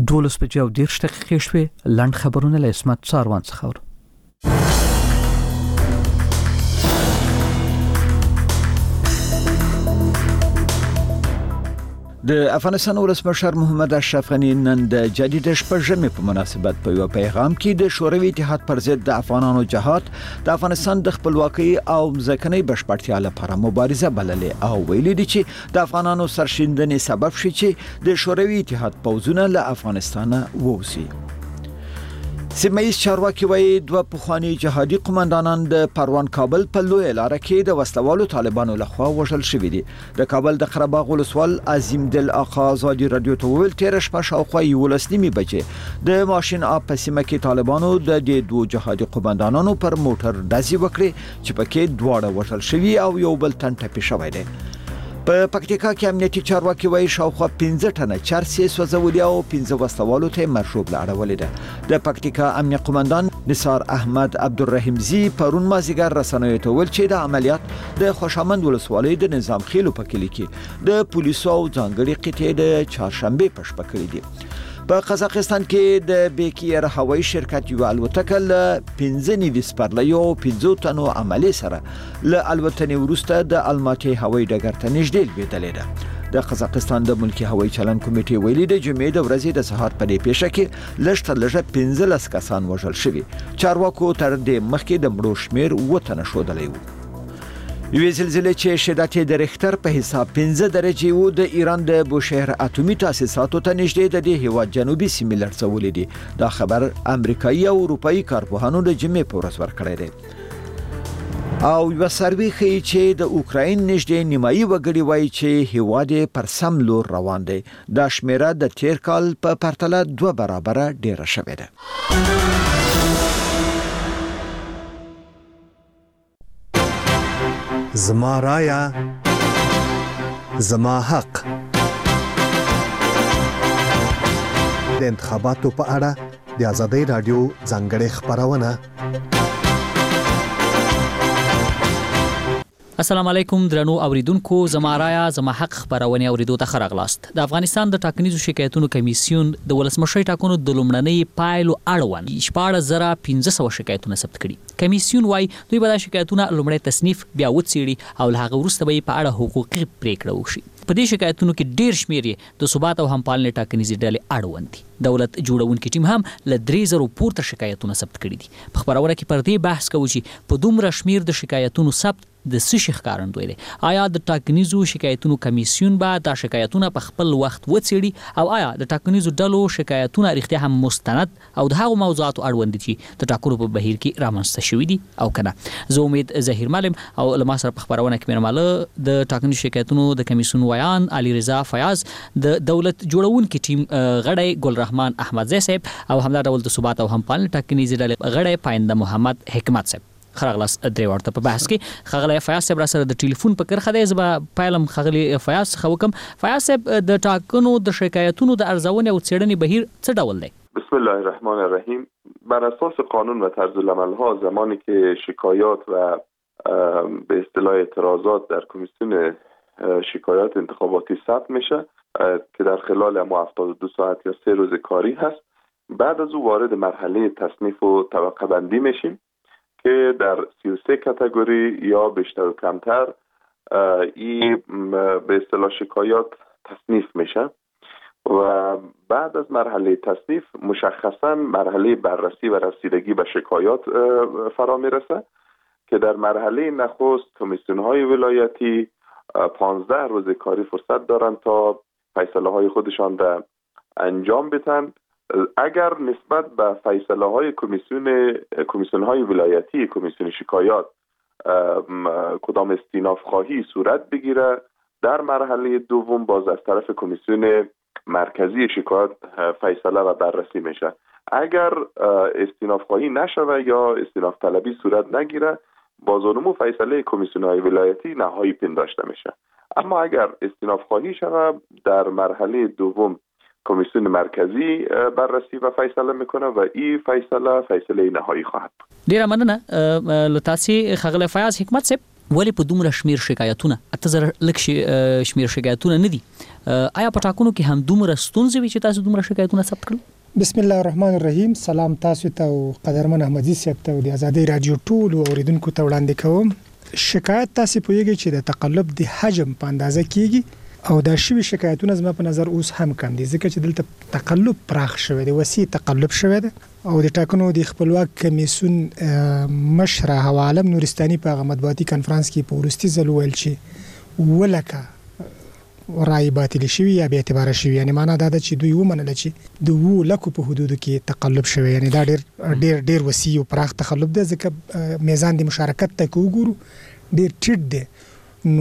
12:10 شوې. لنډ خبرونه له اسمت ساروان څخه. د افغانستان ولسمشر محمد اشرف غنی نن د جدید شپږمې په مناسبت په یو پیغام کې د شوروي اتحاد پر ضد د افغانانو جهاد د افغانستان د خپلواکۍ او ځمکنۍ بشپړتیا لپاره مبارزه بللې او ویلي دي چې د افغانانو سرښندنې سبب شي چې د شوروي اتحاد پوځونه له افغانستان ووځي. سیمه‌ییز چارواکي وایي دوه پخوانی جهادي قومندانان د پروان کابل په لوی لاره کې د وسلوالو طالبانو لخوا وژل شوي دي. د کابل د قره باغ ولسوال عظیم دل آقا ازادي رادیو ته ویل تیر شپه شاوخوا 11 بجې د ماشین اپ په سیمه کې طالبانو د دوه جهادي قومندانانو پر موټر ډزې وکړې چې پکې دواړه وژل شوي او یو بل تن ټپي شوی دی. په پکتیکا کې امنیتي چارواکي وایي شاوخوا 15 ټنه چرسي سوځولي او 15 وسلوالو ته مرشوب لاړولې ده. د پکتیکا امنیت قومندان نثار احمد عبدالرحیم زی پرون مازیګر رسنیو ته ویل چې د عملیات د خوشامند ولسوالۍ د نظام خېلو په کلی کې د پولیسو او ځانګړي قطعې د چهارشنبه په شپه کړې دي. په قزاقستان کې د بیکیر هوایي شرکت یو الوتکه له 15 سپرلیو 15 تنو عملي سره له الوتنې وروسته د الماتي هوایي ډګر ته نږدې لوېدلې ده. د قزاقستان د ملکی هوایي چلن کمیټې ویلي د جمعې د ورځې د سهار په دې پیښه کې لږ 15 کسان وژل شوي. چارواکو تر دې مخکې د مړو شمیر 7 تنه ښودلی و. یوې زلزلې چې شدت یې د ریختر په حساب 15 درجې وو د ایران د بوشهر اتومي تاسیساتو ته نږدې د دې هیواد جنوبي سیمې لړزولې دي. دا خبر امریکایي او اروپایي کارپوهانو د جمعې په ورځ ورکړی دی. او یو سروې ښیي چې د اوکراین نږدې نیمایي وګړي وایي چې هیواد پر سم لور روان دی. دا شمیره د تیر کال په پرتله 2 برابره ډیره شوې ده. زما رایا زما حق. د انتخاباتو په اړه د آزادۍ رادیو ځانګړې خبرونه. السلام علیکم درنو اوریدونکو، زما رایا زما حق خبرونه اوریدو ته خراغلاست. د افغانستان د ټاکنیزو شکایتونو کمیسیون د ولسمشي ټاکنو د لومړنۍ پایلو اړوند 14500 شکایتونه ثبت کړي. کمیسیون وايي دوی به د شکایتونو لومړی تصنیف بیا وڅېړي او له هغه وروسته به په اړه حقوقي پریکړه وشي. په دې شکایتونو کې ډیر شمیر د ثبات او همپالنې ټاکنیزې ډلې اړوند دي. دولت جوړونکي ټیم هم له 3000 پورته شکایتونه ثبت کړي دي. په خبرونه کې پر دې بحث کوي چې په دومره شمیر د شکایتونو ثبت د څه شي ښکارندوی دی. آیا د ټاکنیزو شکایتونو کمیسیون به دا شکایتونه په خپل وخت وڅېړي او آیا د ټاکنیزو ډلو شکایتونه رښتیا هم مستند او د هغو موضوعاتو اړوند دي چې د ټاکنو په بهیر کې رامنځته شوي دي او کنه؟ زه امید ظهیر معلم او له ما سره په خبرونه کې مېرماله د ټاکنیزو شکایتونو د کمیسیون ویان علي رضا فیاض، د دولت جوړونکي ټیم غړی ګلرحمان احمدزی صاحب او همدا ډول د ثبات او همپالنې ټاکنیزې ډلې غړی پاینده محمد حکمت صاحب. خغلاس درې ورته په بحث کې خغلی فیاض صاحب را سره د ټلیفون په کرخه دی. زه به پایلم خغلی فیاض څخه وکم. فیاض صاحب، د ټاکنو د شکایتونو د ارزونې او څېړنې بهیر څه ډول دی؟ بسم الله الرحمن الرحیم. بر اساس قانون و طرز العمل‌ها زمانی که شکایات و به اصطلاح اعتراضات در کمیسیون شکایات انتخاباتی ثبت میشه که در خلال 72 ساعت یا 3 روز کاری هست، بعد از او وارد مرحله تصنیف و طبقه بندی میشیم که در 33 کاتگوری یا بیشتر و کمتر این به اصطلاح شکایات تصنیف میشه و بعد از مرحله تصنیف مشخصا مرحله بررسی و رسیدگی به شکایات فرا میرسه که در مرحله نخست کمیسیون های ولایتی 15 روز کاری فرصت دارن تا فیصله های خودشان را انجام بدن. اگر نسبت به فیصله های کمیسیون های ولایتی، کمیسیون شکایات کدام استیناف خواهی صورت بگیره، در مرحله دوم باز از طرف کمیسیون مرکزی شکایات فیصله و بررسی میشه. اگر استیناف خواهی نشوه یا استیناف طلبی صورت نگیره، بازونمو فیصله کمیسیون های ولایتی نهایی پنداشته میشه. اما اگر استیناف خواهی شوه، در مرحله دوم کمیسیون مرکزی بررسی و فیصله میکنه و این فیصله نهایی خواهد بود. ډیره مننه له تاسو خغلی فیاض حکمت صاحب. ولې په دومره شمیر شکایتونه 8000 لک شمیر شکایتونه نه دي؟ آیا په ټاکنو کې هم دومره ستونزې وي چې تاسو دومره شکایتونه ثبت کړل؟ بسم الله الرحمن الرحیم. سلام تاسو ته او قدرمن احمدي صاحب ته او د آزادۍ رادیو ټول اوریدونکو ته وړاندې کوم. شکایت تاسو پوهیږئ چې د تقلب د حجم په اندازه کیږي او دا شوی شکایتونه زما په نظر اوس هم کم دي ځکه چې دلته تقلب پراخ شوی دی، وسیع تقلب شوی دی او د ټاکنو د خپلواک کمیسیون مشر حوالم نورستاني په مطبوعاتي کانفرنس کې په ورستي ځل ویل چې ولکه رای باطل شوی یا به اعتبار شوی، یعنی معنا دا ده چې دوی ومنل چې د 2 لکو په حدودو کې تقلب شوی، یعنی دا ډیر وسیع او پراخ تقلب دی ځکه میزان د مشارکت ته وګورو ډیر ټیټ دی. نو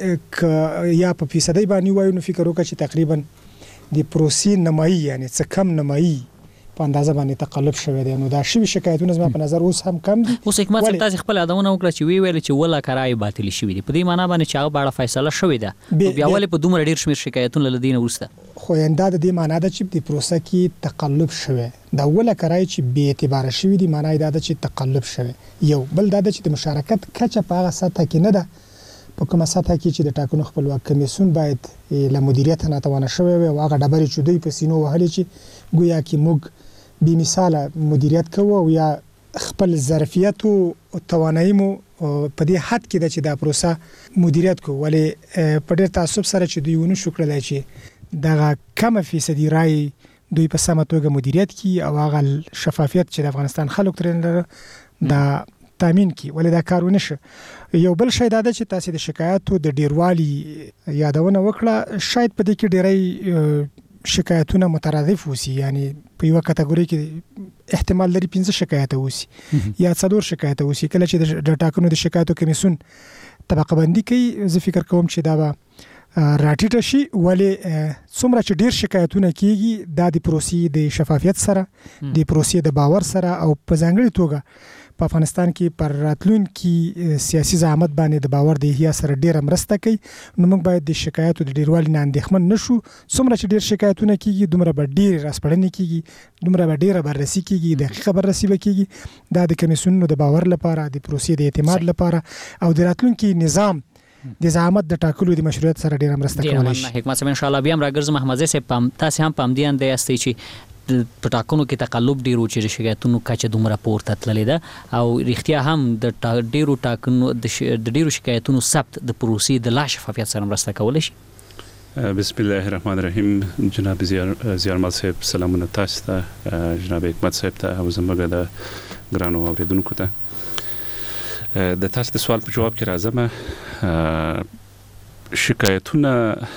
یا په فیصدي باندې وایو نو فکر وکړه چې تقریبا د پروسې نمایي یعنی څه کم نمایي په اندازه باندې تقلب شوی دی. نو دا شوی شکایتونه زما په نظر اوس هم کم دي. اوس حکمت صاحب تاسو خپل ادمونه وکړه چې ویل چې ولا کرای باطل شوی دی، په دې معنی باندې چې هغه باندې فیصله شوی ده بیا ولې په دومره ډیر شمیر شکایتونه لدین ورسته خو انده د دې معنی ده چې د پروسه کې تقلب شوی دا ولا کرای چې به اعتبار شوی دی، معنی دا ده چې تقلب شوی. یو بل دا ده چې د مشارکت کچه په هغه سطح کې نه ده په کومه سطح کې چې د ټاکنو خپلواک کمیسیون باید له مدیریت نه توانه شوی وي او هغه ډبرې چې دوی په سینو وهلې چې ګویا کې موږ بې مثاله مدیریت کوو او یا خپل ظرفیت او توانایي مو په دې حد کې ده چې دا پروسه مدیریت کوو. ولې په ډېر تعصب سره چې دوی ونه شو کړلی چې دغه کمه فیصدي رای دوی په سمه توګه مدیریت کړي او هغه شفافیت چې د افغانستان خلک ترې لري دا تامین کی، ولې دا کارونه شه. یو بل شی دا ده چې تاسو د شکایتو د ډیروالي یادونه وکړه، شاید په دې کې ډیری شکایتونه مترادف وسی، یعنی په یو کټګوري کې احتمال لري 15 شکایت وسی یا 4 شکایت وسی. کله چې د ټاکنو د شکایتو کمیسیون طبقه بندي کوي زه فکر کوم چې دا به راټیټ شي، ولې څومره چې ډیر شکایتونه کیږي دا د پروسې د شفافیت سره د پروسې د باور سره او په ځانګړي توګه په افغانستان کې پر راتلونکي سیاسي زعامت باندې د باور د احیا سره ډیره مرسته کوي. نو موږ باید د شکایتو د ډیروالي نه اندېښمن نشو. څومره چې ډیر شکایتونه کیږي دومره به ډیر راسپړنې کیږي، دومره به ډیره بررسي کیږي، دقیقه بررسي وکیږي. دا د کمیسیونونو د باور لپاره، د پروسې د اعتماد لپاره او د راتلونکي نظام د زعامت د ټاکلو د مشروعیت سره ډیره مرسته کولی شي. حکمت صاحب ان شاء الله بیا هم راګرځم. احمد صاحب تاسو هم پام دی اندې استئ چې په ټاکنو کې تقلب ډیرو چې شکایتونو کچه دومره پورته تللې ده او رښتیا هم د ډیرو ټاکنو د ډیرو شکایتونو ثبت د پروسې د لا شفافیت سره مرسته کولی شي. بسم الله الرحمن الرحیم. جناب زیارمل صاحب سلامونه تاسو ته، جناب حکمت صاحب ته او زموږ د ګرانو اوریدونکو ته. د تاسو د سوال په جواب کې راځم. شکایتونه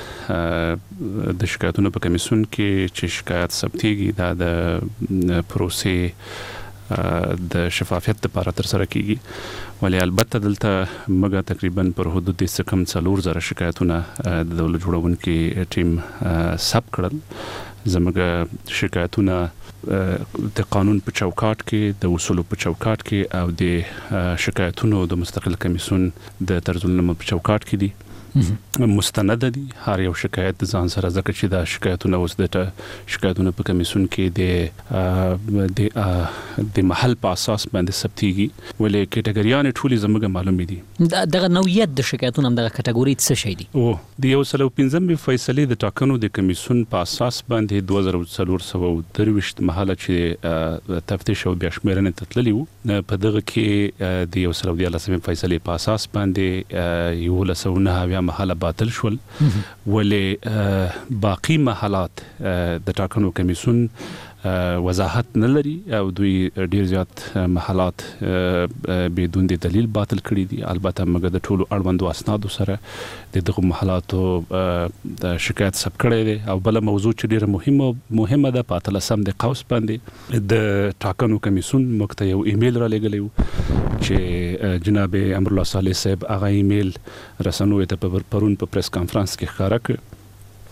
د شکایتونو په کمیسیون کې چې شکایت ثبتېږي دا د پروسې د شفافیت لپاره ترسره کیږي، ولې البته دلته موږ تقریبا پر حدود د کم 4000 شکایتونه د دولت جوړونکي ټیم ثبت کړل. زموږ شکایتونه د قانون په چوکاټ کې، د اصولو په چوکاټ کې او د شکایتونو د مستقل کمیسیون د طرزالعمل په چوکاټ کې دي، مستند دي. هر یو شکایت د ځان سره ځکه چې دا شکایتونه اوس د شکایتونو په کمیسیون کې د محل په اساس باندې ثبتېږي، ولې کټګوریانې ټولې زموږ معلومې دي. دغه نوعیت د شکایتونو هم دغه کټګوري څه شي دي؟ د 115 فیصلې د ټاکنو د کمیسیون په اساس باندې 2423 محله چې تفتیش او بیا شمیرنې ته تللي وو، په دغه کې د 114 فیصلې په اساس باندې 1109 محله باطل شول، ولې باقی محلات د ټاکنو کمیسیون وضاحت نه لري او دوی ډیر زیات محلات بدون د دلیل باطل کړي دي. البته موږ د ټولو اړوندو اسنادو سره د دغه محلاتو د شکایت ثبت کړی دی. او بل موضوع چې ډیره مهمه ده، په 13 د قوس باندې د ټاکنو کمیسیون موږ ته یو ایمیل را لګلی و چې جناب امرالله صالح صاحب هغه ایمیل رسنوي ته پرون په پریس کانفرنس کې ښکاره کړ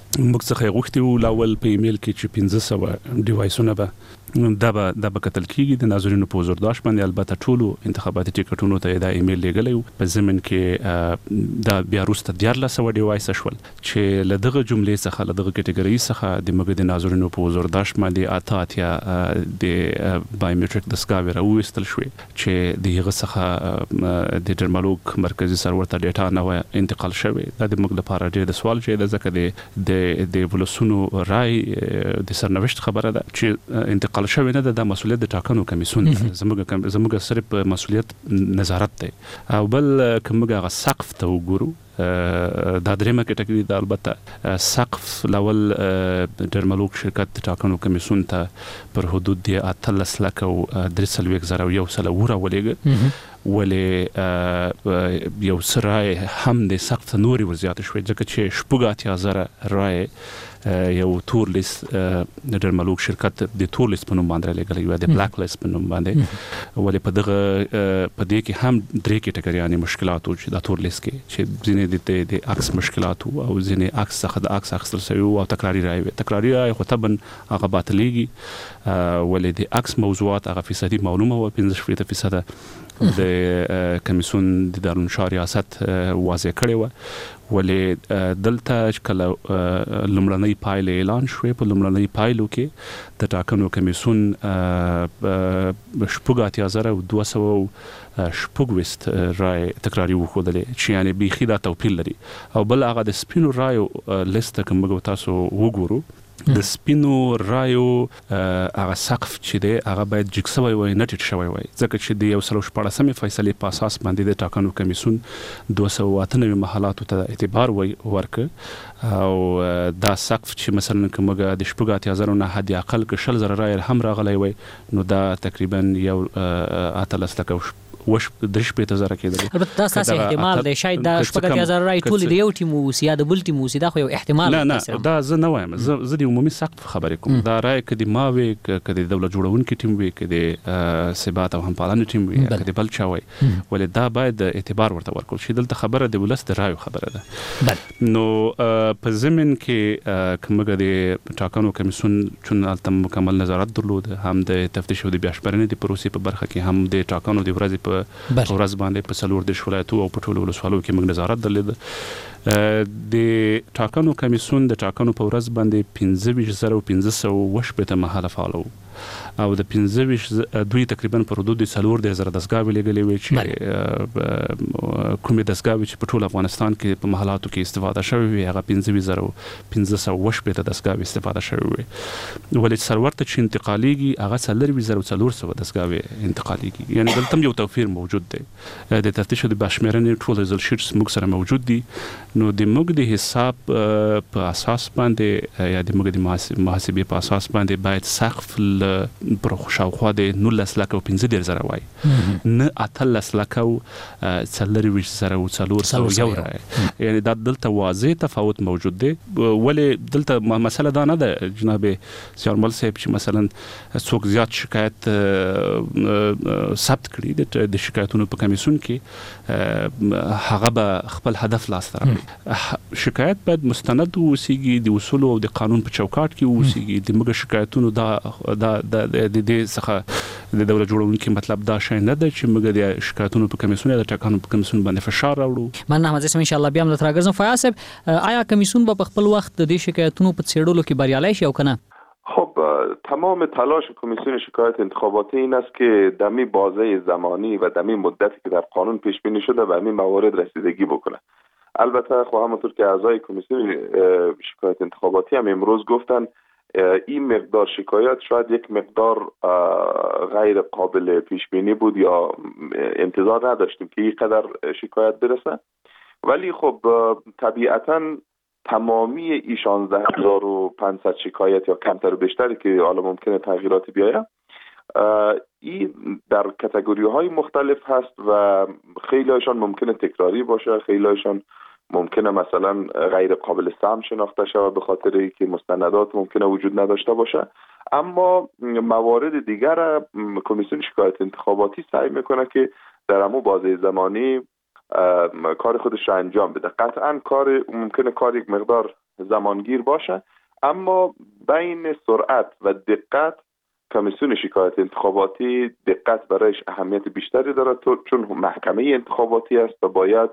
موږ څخه غوښتي لاول په ایمیل کې چې 1500 ډیوایسونه به دا به کتل کیږي د ناظرینو په حضور داش باندې. البته ټولو انتخاباتي ټیکټونو ته دا ایمیل لګلې په ضمن کې دا بیا وروسته 1400 ډیوایس شول چې لدغه جملې څخه لدغه کټګوري څخه د موږ د ناظرینو په حضور داش باندې اتیا د بایومټریک دستګاوې راوستل شوې چې دغه څخه د ډرمالوګ مرکزی سرور ته ډیټا نه انتقال شوې. دا د موږ لپاره ډېر د سوال چې د ځکه د ولسونو رائے د سرنوشت خبره ده چې انتقال شوی نه د مسولیت د ټاکنو کمیسیون زموږ صرف مسولیت نظارت دی. او بل کومه غا سقف ته وګورو دا درېمه کټګوري د البته سقف لاول ډرمالوګ شرکت ټاکنو کمیسیون ته پر حدود د 13 لک او 3.1 سره ولېګ ولې یو سره هم د سقف نوري ورزيات شوی ځکه چې شپږ 8000 رای یو تور لیست د ډرمالوګ شرکت د تور لیست په نوم باندې لګل یو د بلاک لیست په نوم باندې ولې په دې کې هم درې کټګوریانې مشکلات او چې د تور لیست کې چې ځینې د عکس مشکلات او ځینې عکس څخه د عکس اخیستل شوی او تکراری رای خو طبعا هغه باطلېږي ولې د عکس موضوعات هغه فیصدي معلومه و 15% د کمیسیون د دارالانشار ریاست واضح کړی و ولې دلته کله لمړنۍ پایله اعلان شوې په لمړنۍ پایلو کې د ټاکنو کمیسیون شپږ 8200 رای تکراری وښودلې چې یعنی بیخي دا توپیر لري. او بل هغه د سپینو رایو لیست کوم تاسو وګورو د سپینو رایو هغه سقف چې دی هغه باید جګسوي وي نه ټیټ شوی وي ځکه چې د یو سلو شپږمې فیصلې په اساس باندې د ټاکنو کمیسیون 298 محلاتو ته اعتبار ورک او دا سقف چې مثلا کومه د شپږ 8000 نه حد اقل ک 10000 رای هم راغلی وي نو دا تقریبا یو 13 لک وش درش په تزره کېدل. البته دا اساس احتمال دی شاید دا شپږ 8000 رای ټول دی یو ټیم وسی یا د بل ټیم وسی دا خو یو احتمال نه دا زه نه وایم زه د عمومي سقف خبرې کوم. دا رای کدي ما وي کدي دولت جوړونکي ټیم وي کدي ثبات او همپالانه ټیم وي کدي بل چا وي ولې دا باید اعتبار ورته ورکول شي. دلته خبره د ولست رایو خبره ده. نو په زمين کې کومه د ټاکنو کمیسیون چون التم مکمل نظارت درلود هم د تفتیش او د بیاشپرنې د پروسې په برخه کې هم د ټاکنو د ورځې په ورځ باندې په څلور د ولایتو او په ټولو ولسوالو کې موږ نظارت درلود. د ټاکنو کمیسیون د ټاکنو په ورځ باندې 15500 محله فعال او د 15 دوی تقریبا په حدود 4 د زره دسګاوي لګلې وي چې کومه دسګاوي چې په ټول افغانستان کې په محلاتو کې استفاده شوی وي هغه 15500 دسګاوي استفاده شوی وي ولې سرور ته چې انتقاليږي هغه 3400 دسګاوي انتقاليږي یعنی دلته یو توفیر موجود دی. د تفتیش د بشمرنې ټول رزل شیټس موږ سره موجود دي نو د موږ د حساب په اساس باندې یا د موږ د محاسبې په اساس باندې باید سقف پر شاوخوا د 19 لک او 15 زره وای نه 13 لک او 40 زره او 400 یو رای یعنی دا دلته واضح تفاوت موجود دی. ولې دلته مسله دا نه ده جناب سیارمل صاحب چې مثلا څوک زیات شکایت ثبت کړي د شکایتونو په کمیسیون کې هغه به خپل هدف لاس ته راوړي. شکایت باید مستند اوسېږي د اصول او د قانون په چوکاټ کې اوسېږي. د موږ شکایتونو د دې څخه د دولت جوړونکو مطلب دا شای نه ده چې موږ د شکایتونو په کمیسیون یا د ټاکنو په کمیسیون باندې فشار راوړو. من احمد اسم ان شاء الله بیا هم راګرځم. فیاض صاحب آیا کمیسیون په خپل وخت د دې شکایتونو په څېړلو کې بریالي شي او کنه؟ خب تمام تلاش کمیسیون شکایت انتخاباتی این است که دمی بازه زمانی و دمی مدتی که در قانون پیش بینی شده به همین موارد رسیدگی بکنه. البته خب همونطور که اعضای کمیسیون شکایت انتخاباتی هم امروز گفتن این مقدار شکایت شاید یک مقدار غیر قابل پیش بینی بود یا انتظار نداشتیم که این قدر شکایت برسه ولی خب طبیعتاً تمامی این 16500 شکایت یا کمتر و بیشتری که حالا ممکنه تغییراتی بیاید این در کاتگوری های مختلف هست و خیلی هایشان ممکنه تکراری باشه خیلی هایشان ممکنه مثلا غیر قابل سهم شناخته شود به خاطر اینکه مستندات ممکنه وجود نداشته باشه اما موارد دیگر کمیسیون شکایت انتخاباتی سعی میکنه که در همون بازه زمانی کار خودش را انجام بده. قطعا کار ممکنه کار یک مقدار زمانگیر باشه، اما بین سرعت و دقت کمیسیون شکایت انتخاباتی دقت برایش اهمیت بیشتری داره، چون محکمه انتخاباتی است و باید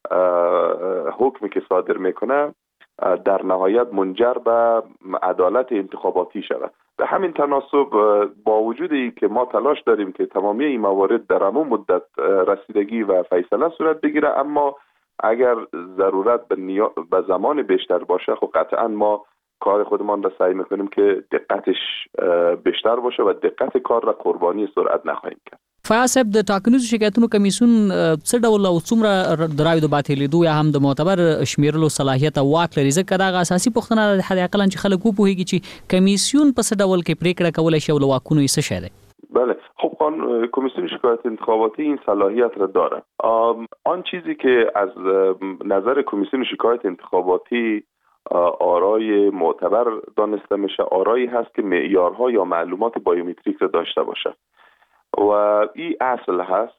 حکمی که صادر میکنه در نهایت منجر به عدالت انتخاباتی شود. به همین تناسب با وجود ای که ما تلاش داریم که تمامی این موارد در همون مدت رسیدگی و فیصله صورت بگیره، اما اگر ضرورت به زمان بیشتر باشه خب قطعا ما کار خودمان را سعی میکنیم که دقتش بیشتر باشه و دقت کار را قربانی سرعت نخواهیم کرد. فیاض صاحب، د ټاکنیزو شکایتونو کمیسیون څه ډول او څومره د رایو د باطلېدو یا هم د معتبر شمیرلو صلاحیت او واک لري؟ ځکه دا اساسي پوښتنه ده حد اقل چې خلک وپوهیږي چې کمیسیون په څه ډول کې پریکړه کولای شي او له واکونو یې څه شی دی؟ بله، خب کمیسیون شکایت انتخاباتی این صلاحیت را داره. آن چیزی که از نظر کمیسیون شکایت انتخاباتی آرای معتبر دانسته میشه آرایی هست که معیارها یا معلومات بایومتریک را داشته باشه و این اصل هست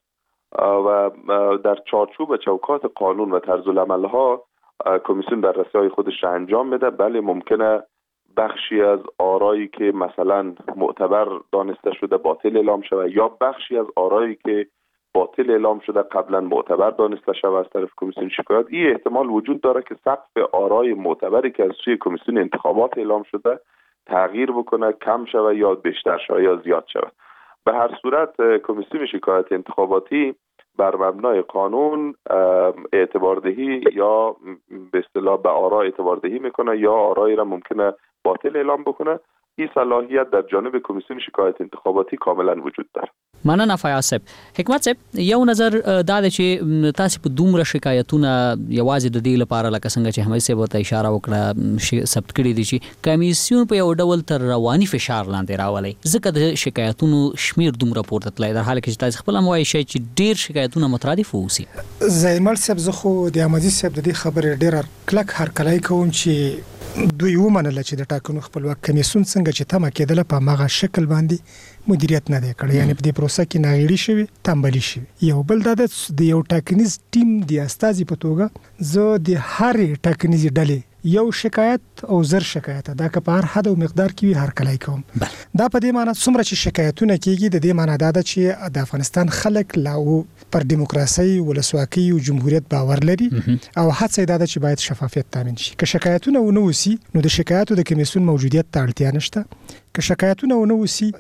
و در چارچوب چوکات قانون و طرزالعمل ها کمیسیون بررسی های خودش را انجام میده. بله، ممکنه بخشی از آرایی که مثلا معتبر دانسته شده باطل اعلام شود یا بخشی از آرایی که باطل اعلام شده قبلا معتبر دانسته شده از طرف کمیسیون شکایت. این احتمال وجود داره که سقف آرای معتبری که از سوی کمیسیون انتخابات اعلام شده تغییر بکنه، کم شود یا بیشتر شود یا زیاد شود. به هر صورت کمیسیون شکایت انتخاباتی بر مبنای قانون اعتباردهی یا به اصطلاح به آرا اعتباردهی میکنه یا آرایی را ممکنه باطل اعلام بکنه. این صلاحیت در جانب کمیسیون شکایت انتخاباتی کاملا وجود داره. مننه فیاض صاحب. حکمت صاحب، یو نظر دا دی چې تاسو په دومره شکایتونه یوازې د دې لپاره لکه څنګه چې حمید صاحب ته اشاره وکړه ثبت کړي دي چې کمیسیون په یو ډول تر رواني فشار لاندې راولي، ځکه د شکایتونو شمیر دومره پورته تللی، در حال کې چې تاسو خپل هم وایي شئ چې ډیر شکایتونه مترادف اوسي. زایمل صاحب، زه خو د احمدي صاحب د دې خبرې ډیر کلک هرکلی کوم چې دوی ومنله چې د ټاکنو خپلواک کمیسیون څنګه چې تمه کېدله په هغه شکل باندې مدیریت نه دی کړی، یعنی په دې پروسه کې ناغېړي شوي، تنبلي شوي. یو بل دا د یو ټاکنیز ټیم د استازي په توګه زه د هرې ټاکنیزې ډلې یو شکایت او زر شکایت دا که په هر حد او مقدار کې وي هرکلی کوم. دا په دې معنی څومره چې شکایتونه کېږي د دې معنی دا ده چې د افغانستان خلک لا پر دیموکراسي، ولسواکۍ او جمهوریت باور لري او هڅه دا ده چې باید شفافیت تامین شي. که شکایتونه ونه وسی نو د شکایتو د کمیسیون موجودیت ته اړتیا نشته. که شکایتونه ونه وسی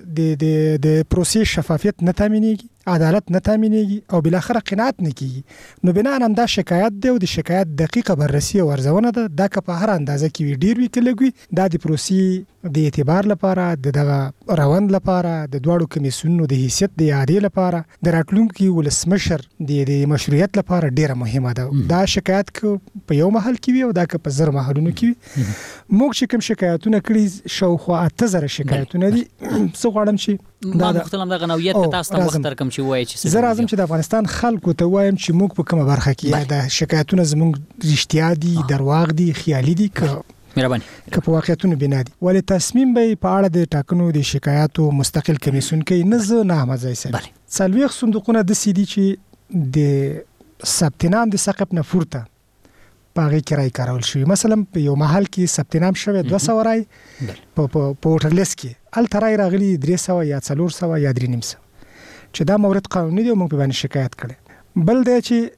د پروسې شفافیت نه تامینېږي، عدالت نه تامینېږي او بالاخره قناعت نه کیږي، نو بنا هم دا شکایت دی او د شکایت دقیقه بررسي او ارزونه ده. دا که په هر اندازه کې وي، ډیر وي که لږ وي، دا د پروسې د اعتبار لپاره، د دغه روند لپاره، د دواړو کمیسیونونو د حیثیت د اعادې لپاره، د راتلونکي ولسمشر د مشروعیت لپاره ډیره مهمه ده. دا شکایت که په یو محل کې وي او دا که په زر محلونو کې وي. موږ چې کوم شکایتونه کړي شاوخوا 8000 شکایتونه دي. زه غواړم چې ما مختلم د غنویت په تاسو ته وخت ترکم چې وایي چې زه راځم چې د افغانستان خلکو ته وایم چې موږ په کومه برخه کې د شکایتونه زموږ رښتیا دي، درواغ دي، خیالي دي، مهرباني که په واقعیتونو بنا دي. ولې تصمیم به په اړه د ټاکنو د شکایاتو مستقل کمیسیون کوي، نه زه نه احمد ځای صاحب. څلوېښت صندوقونه داسې دي چې د ثبت نام د سقف نه پورته په هغې کې رای کارول شوي. مثلا په یو محل کې ثبت نام شوی 200 رای په ووټر لیست کې، هلته رای راغلي 300 یا 400 یا 350 چې دا مورد قانوني دی او موږ په باندې شکایت کړی. بل دی چې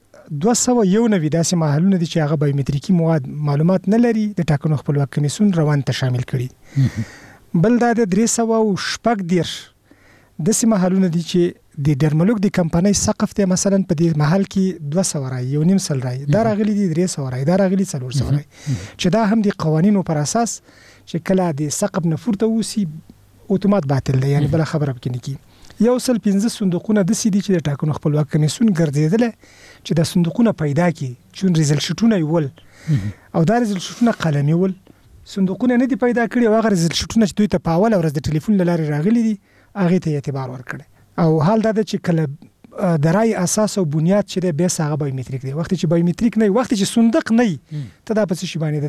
291 داسې محلونه دي چې هغه بایومتریکي معلومات نه لري، د ټاکنو خپلواک کمیسیون روان ته شامل کړي. بل دا د 316 داسې محلونه دي چې د ډرملوک د کمپنۍ سقف ته مثلا په دې محل کې 200 رای، یو نیم سل رای، دا راغلي دي 300 رای، دا راغلي 400 رای، چې دا هم د قوانینو پر اساس چې کله د سقف نه پورته وسی اتومات باطل دی، یعنی بل خبره پکې نه کی. 115 صندوقونه د سې دي چې د ټاکنو خپلواک کمیسیون ګرځیدل چې د صندوقونه پیدا کی، چون ریزلټ شټونه یول او دا ریزلټ شټونه قلمي ول، صندوقونه نه دي پیدا کړي او هغه ریزلټ شټونه چې دوی ته په اول ورځ د ټلیفون لارې راغلي دي هغه ته اعتبار ورکړي. او حال دا چې کله د رای اساس او بنیاد چې د بیس هغه بایومتریک دی، وخت چې بایومتریک نه، وخت چې صندوق نه ته دا پس شي باندې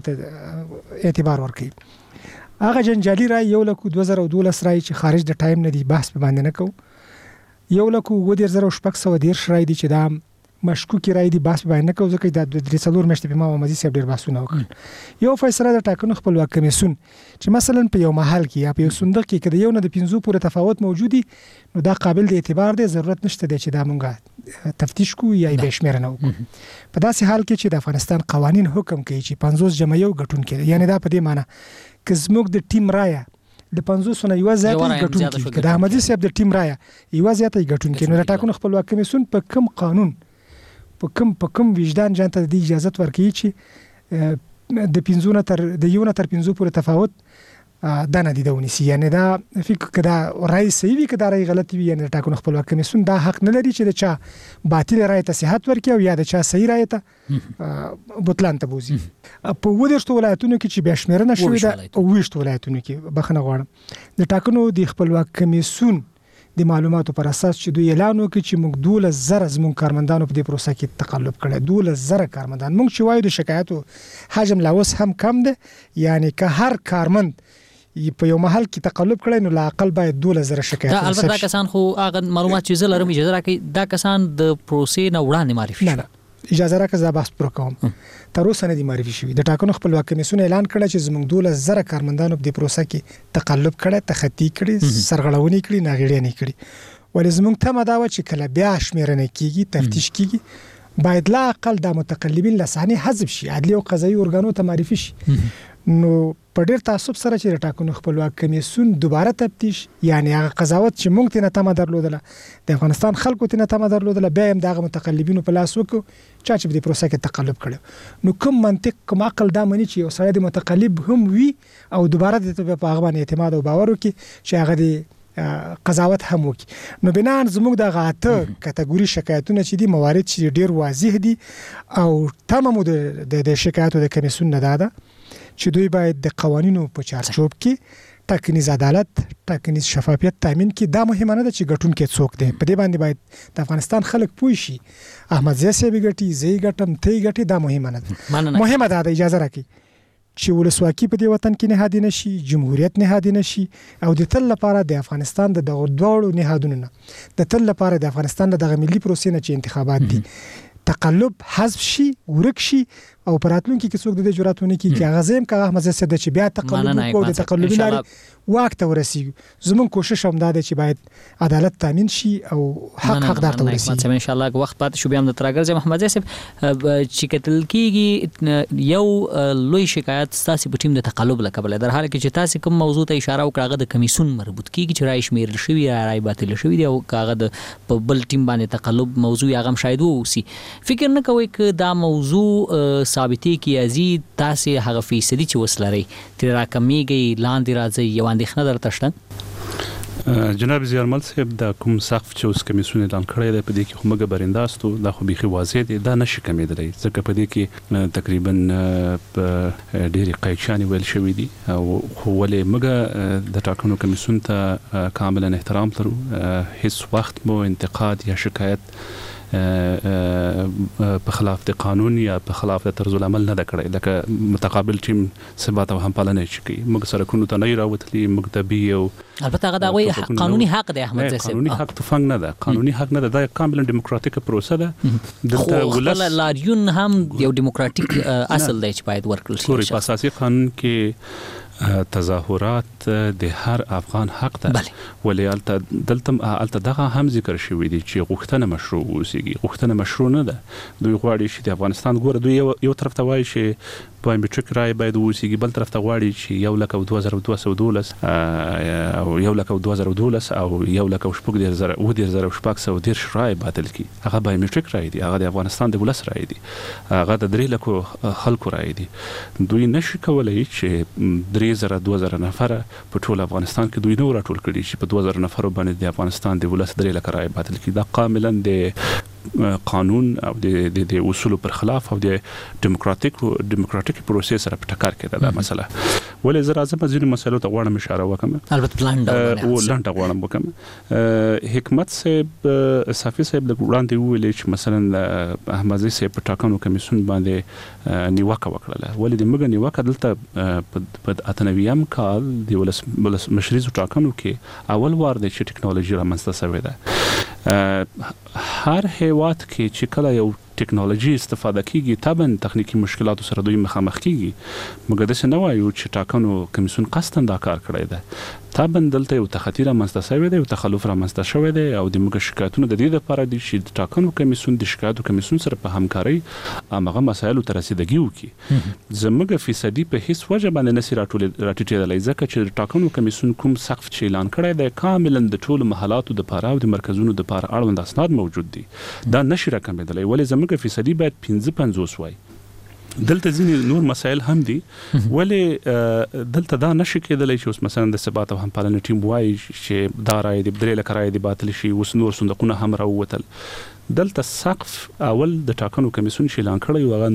د اعتبار ورکړي. هغه جنجالي رای 1,2012 رای چې خارج د ټایم نه دی، بحث په باندې نه کوو. 1,20,610 رای دي چې دا مشکوک رائے دی بحث باندې نه کوو ځکه د 3 میاشتې په ما مزي سیب ډیر بحثونه وکړ یو فیصله د ټاکنو خپلواک کمیسیون چې مثلا په یو محل کې یا په یو صندوق کې کده یو نه د 15 پورې تفاوت موجودي نو دا قابل د اعتبار دی ضرورت نشته دی چې دا مونږه تفتیش کو یا به شمیر نه وکړو په داسې حال کې چې د افغانستان قوانين حکم کوي چې 50 جمع یو غټون کې یعنی دا په دې معنی چې زموږ د ټیم رایه د 500 نه یو زیاته غټون کې د احمدي صاحب د ټیم رایه یو زیاته غټون کې نو د ټاکنو خپلواک کمیسیون په کوم قانون په کوم وجدان جانته د اجازه ورکړي چې د 15 نه تر د یو نه تر 15 پورې تفاوت دا نه دي دونیسی یعنی دا فکر کدا رای صحیح وي کدا رای غلط وي یعنی ټاکنو خپلواک کمیسیون دا حق نه لري چې د چا باطل رای ته صحت ورکړي او یا د چا صحیح رای ته بوتلان ته بوزي په ودرشت ولایتونو کې چې بشمیرنه شوې ده او وشت ولایتونو کې بخنه غواړم د ټاکنو د خپلواک کمیسیون د معلوماتو پر اساس چې دوی اعلان وکړي چې موږ 12,000 زموږ کارمندانو په دې پروسه کې تقلب کړی 12,000 کارمندان موږ چې وایو د شکایتو حجم لا اوس هم کم دی یعنی که هر کارمند په یو محل کې تقلب کړي نو لا اقل باید 12,000 شکایت دا البته کسان خو هغه معلومات چې زلرم اجازه راکړي دا کسان د پروسې نه وړاندې معرفي نه اجازه راکړه زه بحث پر کوم تر اوسه نه دي معرفي شوی د ټاکنو خپلواک کمیسیون اعلان کړی چې زموږ 12,000 کارمندانو په دې پروسه کې تقلب کړي تخطی کړي سرغړونې کړي ناغېړي کړي ولې زموږ ته مداوه چې کله بیا شمیرنه کیږي تفتیش کیږي باید لا اقل د متقلبین لسانی حذف شي عدلي او قضایي ارګانو ته معرفي شي نو په ډیر تعصب سره چې ټاکنو خپلواک کمیسیون دوباره تفتیش یعنی هغه قضاوت چې موږ ته نه تمه درلودله د افغانستان خلکو ته نه تمه درلودله بیا هم دغه متقلبینو په لاس وکړو چې په دې پروسه کې تقلب کړي نو کوم منطق کوم عقل دا مني چې یو سړی د متقلب هم وي او دوباره د په هغه باندې اعتماد او باور وکړي چې هغه د قضاوت هم وکړي نو بنان زموږ د غاټه کټګوري شکایتونه چې دي موارد چې ډیر واضح دي او تمامو د شکایتو د کمیسیون نه ده چې دوی باید د قوانینو په چارچوب کې ټاکنیز عدالت ټاکنیز شفافیت تامین کړي دا مهمه نه ده چې ګټون کې څوک دی په دې باندې باید د افغانستان خلک پوه شي احمد زیات صاحب ګټي زی ګټم ته ګټي دا مهمه نه ده مهمه ده د اجازه راکړي چې ولسواکي په دې وطن کې نهادي نشي جمهوریت نهادي نشي او د تل لپاره د افغانستان د دوړو نهادونو نه د تل لپاره د افغانستان د ملي پروسې نه چې انتخابات دي تقلب حذف شي ورک شي او پراتلونکو کې څوک د دې جرأت ونه کوي چې هغه زم کغه مزه سده چې بیا تقلب کو د تقلب لاري وخت ورسیږي زمون کوشش هم ده چې باید عدالت تامین شي او حقدار ته ورسیږي ان شاء الله وخت پات شو بیا هم د ترګر محمد زیسف چې کتل کیږي یو لوی شکایت تاسو په ټیم د تقلب لکبل در حال کې چې تاسو کوم موضوع ته اشاره وکړه د کمیسیون مربوط کیږي چې رای شمیر شوی رای باطل شوی دی او کاغه د په بل ټیم باندې تقلب موضوع هغه شاید ووسی فکر نه کوي ک دا موضوع ثابتي کې ازید تاسو هغه فیصدي چې وسلري تر راکمیږي لاندې راځي یو اندېښنه درته شته جناب زیارمل صاحب دا کوم سقف چې اوس کمیسیون اعلان کړی دی په دې کې خو موږ برنداستو دا خو بيخي واضح دی دا نشي کمیدلی ځکه په دې کې تقریبا ډېری قایچانی ویل شوی دي او ولې موږ د ټاکنو کمیسیون ته کاملا احترام لرو هیڅ وخت مو انتقاد یا شکایت په خلاف د قانون یا په خلاف د طرز العمل نه کړی لکه متقابل ټیم ثبات او هم پالنه شي موږ سره کوم ته نه راوتلی موږ ته بي او البته هغه دا قانوني حق دی احمد زیسف قانوني حق تفنګ نه ده قانوني حق نه ده دا کاملا دیموکراتیک پروسه ده دلته ولس لاریون هم یو دیموکراتیک اصل دی چې باید ورکړل شي په اساسي قانون کې تظاهرات د هر افغان حق ده ولې دلته دغه هم ذکر شوی دی چې غوښتنه مشروع اوسېږي غوښتنه مشروع نه ده دوی غواړي چې د افغانستان ګوره دوی یو طرف ته وایي چې بایومټریک رای باید اوسېږي بل طرف ته غواړي چې 1,2212 او 1,2012 او 1,000 رای باطل کی هغه بایومټریک رای دی هغه د افغانستان د ولس رای دی هغه د 3,00,000 خلکو رای دی دوی نشي کولای چې 3,000 نفر په ټول افغانستان کې دوی نو راټول کړي چې په 2,000 نفر باندې د افغانستان د ولس 3,00,000 رای باطل کی دا کاملا د قانون او د اصول پر خلاف او د دیموکراتیک پروسې سره په ټکر کې ده دا مسله ولې زه راځم ځینې مسایلو ته غواړم اشاره وکړم البته لنډه غواړم وکړم حکمت صاحب صافي صاحب د وړاندې ویل چې مثلا احمد زی صاحب په ټاکنو کمیسیون باندې نیوکه وکړه ولې د موږ نیوکه دلته په 98 کال د ولس مشري ټاکنو کې اول وار د ټکنالوژي رامنځته شوې ده هر هیواد کې چې کله یو ټیکنالوژي استفاده کیږي طبعا تخنیکی مشکلاتو سره دوی مخامخ کیږي موږ د څه نه وایو چې ټاکنو کمیسیون قصداً دا کار کړی دی طبعا دلته یو تخطی رامنځته شوی دی او تخلف رامنځته شوی دی او د موږ شکایتونه د دې لپاره دي چې د ټاکنو کمیسیون د شکایتو کمیسیون سره په همکارۍ هغه مسایلو ته رسیدګي وکړي زموږ فیصدي په هیڅ وجه باندې نشي راټیټېدلی ځکه چې د ټاکنو کمیسیون کوم سقف چې اعلان کړی دی کاملا د ټولو محلاتو دپاره او د مرکزونو دپاره اړوند اسناد موجود دي دا نشي راکمېدلی ولې زموږ فیصدي باید 55 وای دلته ځینې نور مسایل هم دي ولې دلته دا نشي کېدلی چې اوس مثلا د ثبات او همپالنې ټیم وایي چې دا رایې د 3 لک رایې د باطل شي اوس نور صندوقونه هم راووتل دلته سقف اول د ټاکنو کمیسیون چې اعلان کړی و هغه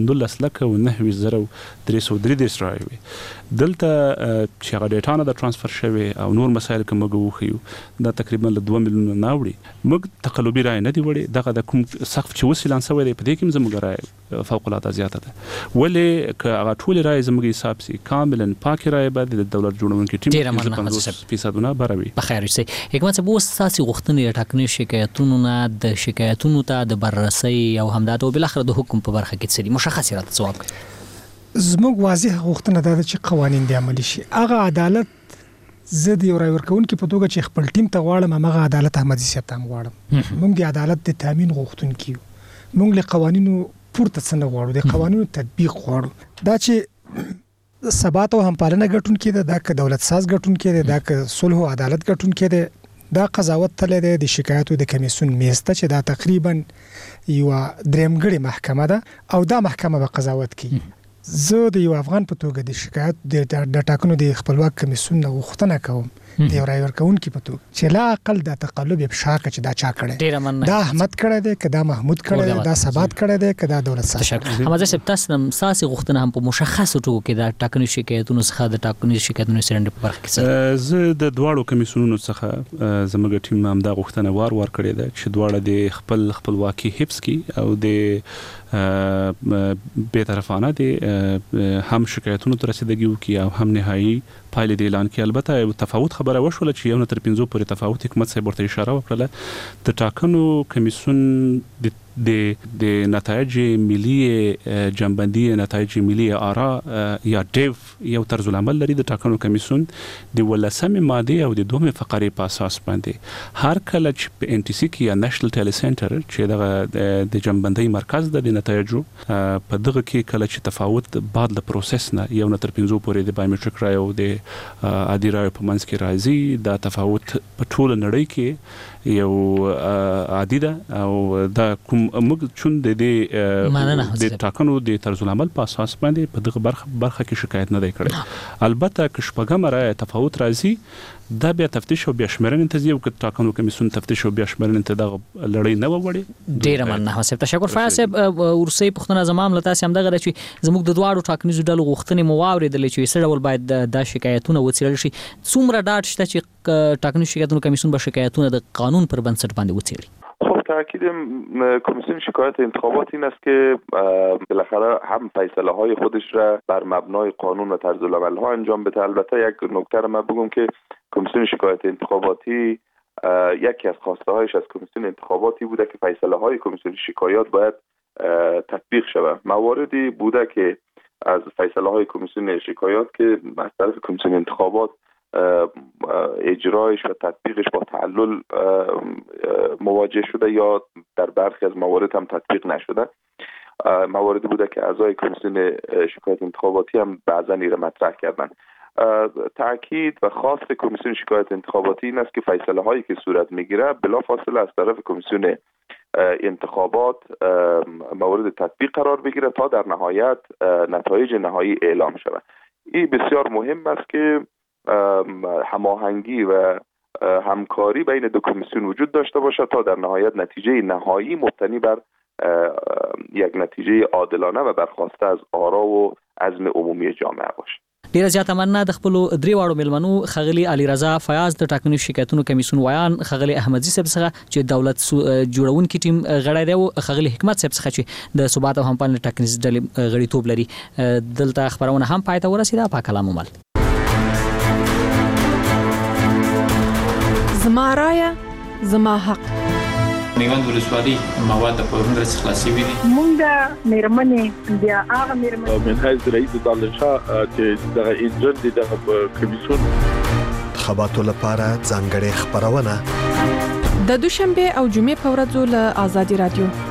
19,933 رایې وي دلته چې هغه ډیټا نه د ترانسفر شوی او نور مسایل کوم وګورو دا تقریبا 2 میلیونه نه وړي موږ تقلبي رایې نه دی وړي دغه د کوم سقف چې وسیل اعلان شوی دی په دې کې زموږ رایې فوق العاده زیاته ده ولې ک هغه ټول رایې زموږ حساب سي کاملا پاک رایې بعد د دولت جوړونکو ټیم 50% بروي بخیر شي حکومت به اساسي غوښتنې ټاکنې شکایتونو نه د شکایتونو ته د بررسي او همدارو بل اخر د حکم په برخه کې څه مشخص راته ځواب کوي زموږ واضح غوښتنه ده چې قوانين د عملي شي هغه عدالت زه د یو رای ورکوونکو په توګه چې خپل ټیم ته غواړم هغه عدالت احمدي صاحب ته غواړم موږ د عدالت د تامین غوښتونکو موږ له قوانینو پورته څنګه غواړو د قوانینو تطبیق غواړو دا چې ثبات او همپالنه ګټونکو ده دا که دولت ساز ګټونکو ده دا که صلح او عدالت ګټونکو ده دا قضاوت تل د شکایتو د کمیسیون میسته چې دا تقریبا یو درېمګړي محکمه ده او دا محکمه به قضاوت کوي زه د یو افغان په توګه د شکایت د ټاکنو د خپلواک کمیسیون غوښتنه کوم د یو رای ورکوونکو په توګه چې لا اقل د تقلب افشا چې دا چا کړي دا احمد کړي دی کدا محمود کړي دا ثبات کړي دی کدا دولت سره همدا سپتاس ساسي غوښتنه هم په مشخص ټکو کې د ټاکنو شکایتونو څخه د ټاکنو شکایتونو سرنده په برخه کې زه د دواړو کمیسیونونو څخه زموږ ټیم هم دا غوښتنه وار کړې ده چې دواړه د خپلواکي حفظ کړي او د به طرفانه دي هم شکایتونو ته رسیدګي وکړي او هم نهایی پایلې د اعلان کې البته تفاوت خبره وشوله چې 1 تر 5 پورې تفاوت حکومت صاحب ورته اشاره وکړه د ټاکنو کمیسیون د نتایج ملي جنبندی نتایج ملي آرا یا ډیف یو طرز العمل لري د ټاکنو کمیسیون د ولسمه ماده او د دومره فقرې په اساس باندې هر کله چې په ان ټي سي کې یا نېشنل ټیلی سنټر چې د جنبندی مرکز د نتایجو په دغه کې کله چې تفاوت بعد له پروسس نه 1 تر 5 پورې د بایومټریک رای او د عادي رای په منځ کې راځي دا تفاوت په ټول نړۍ کې یو عادي ده او دا کوم موږ چون د ټاکنو د طرز العمل په اساس باندې په دغه برخه کې شکایت نه دی کړی البته که شپږم رای تفاوت راځي دا بیا تفتیش او بیا شمېرنې ته ځي او که ټاکنو کمیسیون تفتیش او بیا شمېرنې ته دغه لړۍ نه وړي ډیره مننه حساب تشکر فیاض صاحب ورسې پښتنه زمام لته سم دغه چې زموږ د دواړو ټاکنیزو ډلو غوښتنې مو واوریدلې چې سره ول باید د شکایتونو وڅېړل شي څومره ډاټ شته چې ټاکنیزو شکایتونو کمیسیون به شکایتونه د قانون پر بنسټ باندې وڅېړي خب تاکید کمیسیون شکایت انتخابات این است که بالاخره هم فیصله های خودش را بر مبنای قانون و طرز العمل ها انجام بده. البته یک نکته را من بگم که کمیسیون شکایت انتخاباتی یکی از خواسته هایش از کمیسیون انتخاباتی بوده که فیصله های کمیسیون شکایات باید تطبیق شود. مواردی بوده که از فیصله های کمیسیون شکایات که از طرف کمیسیون انتخابات اجرایش و تطبیقش با تعلل مواجه شده یا در برخی از موارد هم تطبیق نشده. مواردی بوده که اعضای کمیسیون شکایت انتخاباتی هم بعضا این را مطرح کردند. تاکید و خواست کمیسیون شکایت انتخاباتی این است که فیصله هایی که صورت میگیره بلافاصله از طرف کمیسیون انتخابات مورد تطبیق قرار بگیره تا در نهایت نتایج نهایی اعلام شود. این بسیار مهم است که هماهنگی و همکاری بین دو کمیسیون وجود داشته باشد تا در نهایت نتیجه نهایی مبتنی بر یک نتیجه عادلانه و برخواسته از آرا و عزم عمومی جامعه باشد. ډیره زیاته مننه د خپل درې واړو ملمنو خغلی علي رضا فیاض د ټاکنو شکایتونو کمیسیون ویان خغلی احمدزي صاحب څخه چې دولت جوړونکو ټیم غړی دی او خغلی حکمت صاحب څخه چې د ثبات او همپالنې ټاکنیز ډلې غړیتوب لري دلته خبرونه هم پای ته ورسیده په کلام مل زما رایه زما حق میوند ولسوالۍ مواد د پورونو رس خلاصي وي مونږ د میرمنې بیا هغه میرمنې من حیث رئیس دالشاه چې د انجن د کمیسیون انتخاباتو لپاره ځانګړې خبرونه د دوشنبه او جمعې په ورځو له آزادي رادیو